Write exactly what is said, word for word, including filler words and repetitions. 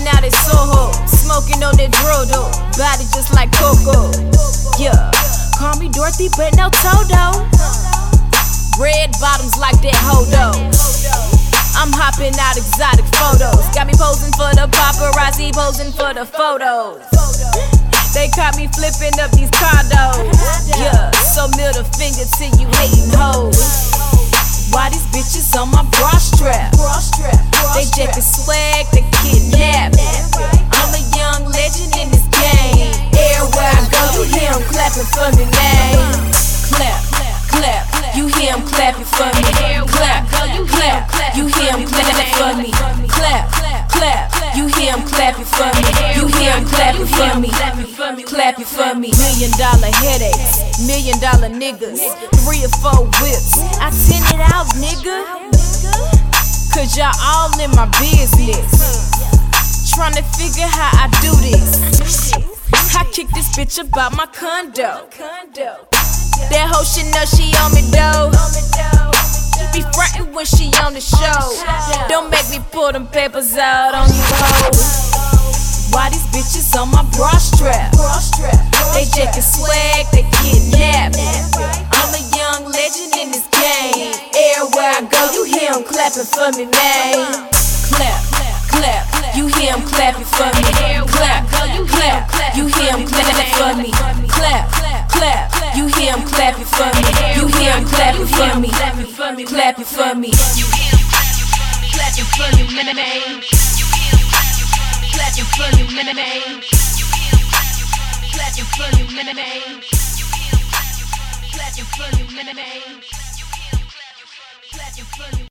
out in Soho, smoking on that Drodo, body just like Coco. Yeah, call me Dorothy, but no Toto. Red bottoms like that Hodo. I'm hopping out exotic photos. Got me posing for the paparazzi, posing for the photos. They caught me flipping up these condos. Yeah, so middle finger to you hating hoes. Why these bitches on my bra strap? They jacking swag, they kidnap. I'm a young legend in this game. Everywhere I go, you hear them clapping for me, man. Clap, clap, you hear them clapping for me. Clap, clap, you hear them clapping for me. Clap, clap, you hear them clapping for me. You hear them clapping for me. Clapping for me. Million dollar headaches, million dollar niggas, three or four whips. I send it out, nigga. Cause y'all all in my business. Tryna figure how I do this. I kick this bitch about my condo. That hoe shit know she on me though. She be frontin' when she on the show. Don't make me pull them papers out on you hoes. Why these bitches on my bra strap? They jacking swag, they kidnap. I'm a young legend in this game. Everywhere I go, you hear them clapping for me, man. Clap, clap, you hear them clapping for me. Clap, clap, you hear them clapping for me. Clap, clap, you hear them clapping for me. You hear them clapping for me. Clapping for me. You hear them clapping for me, man. Clapping for me, man. Clapping for me, man. Clapping for me, man.